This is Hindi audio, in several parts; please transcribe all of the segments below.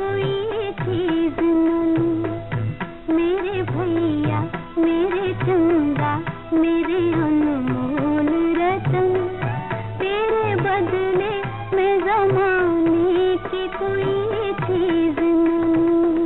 कोई चीज न लूं। मेरे भैया मेरे चंदा मेरे अनमोल रतन, तेरे बदले मैं ज़माने की कोई चीज न लूं।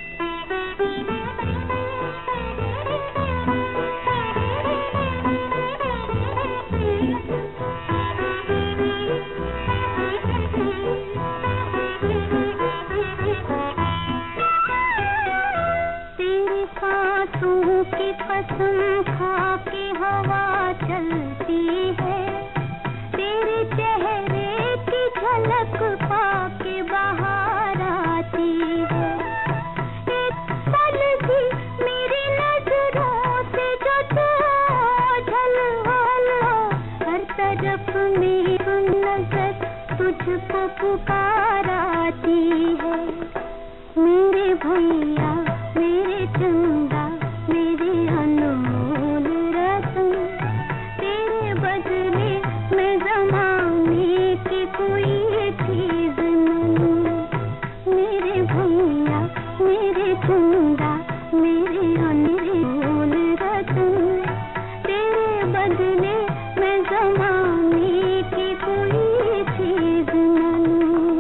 तेरे सांसों की कसम खा के हवा चलती है, तेरे चेहरे की झलक पाके बाहर आती है। एक पल भी मेरी नजरों से जो तू ओझल हो, हर तरफ मेरी नजर तुझको पुकार आती है। मेरे भैया मेरे चंदा मेरे अनमोल रतन, तेरे बदले मैं ज़माने की कोई चीज न लूं। मेरे भैया मेरे चंदा मेरे अनमोल रतन, तेरे बदले मैं ज़माने की कोई चीज न लूं।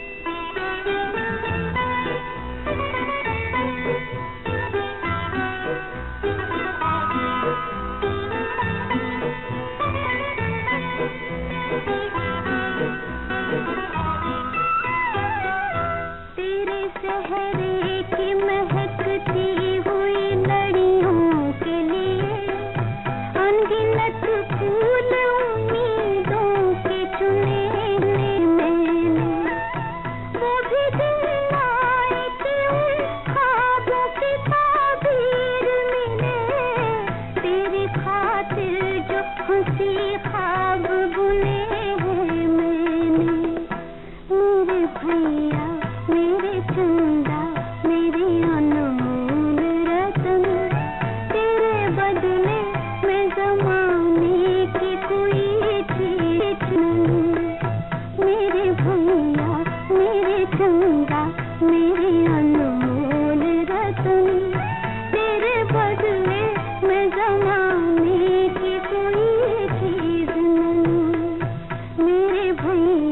तेरे चेहरे की महकती हुई लड़ियों के लिए अनगिनत फूल उम्मीदों के चुने मैंने। वो भी दिन आए कि उन ख्वाबों की ताबीर मिले, तेरी खातिर जो खुशी ख्वाब बुने हैं मैंने। मेरे भैया मेरे चंदा मेरे अनमोल रतन, तेरे बदले मैं ज़माने की कोई चीज न लूं। मेरे भैया मेरे चंदा मेरे अनमोल रतन, तेरे बदले मैं ज़माने की कोई चीज न लूं। मेरे भैया